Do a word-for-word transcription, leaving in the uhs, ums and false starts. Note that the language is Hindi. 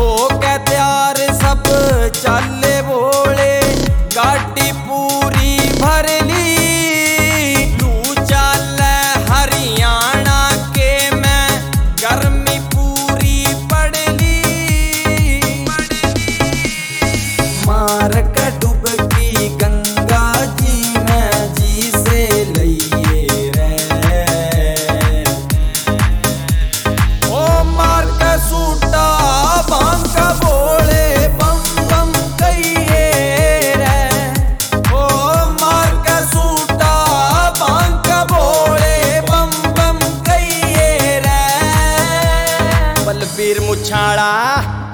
हो के तैयार सब चले बोले, गाड़ी पूरी भर ली। लू चल हरियाणा के मैं गर्मी पूरी पड़ ली। मार के डुबकी गंगा जी में जी से लइए रे। ओ मार के सूटा भांग का बोले बम बम कहिए रे। ओ मार के सूटा भांग का बोले बम बम कहिए रे। बलबीर मुछाड़ा।